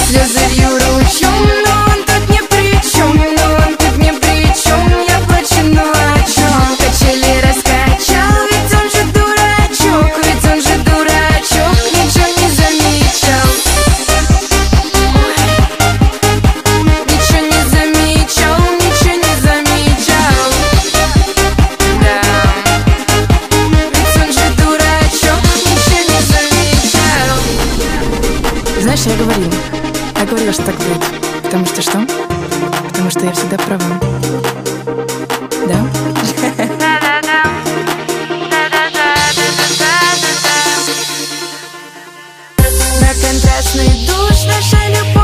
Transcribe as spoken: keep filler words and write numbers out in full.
слезы вью ручьем, но он тут ни при чем, но он тут ни при чем. Я плачу, ну о чем? Качели раскачал, ведь он же дурачок, ведь он же дурачок, ничего не замечал. Ничего не замечал, ничего не замечал. Да, ведь он же дурачок, ничего не замечал. Знаешь, я говорила, я говорила, что так будет. Потому что что? Потому что я всегда права. Да? На контрастный душ наша любовь.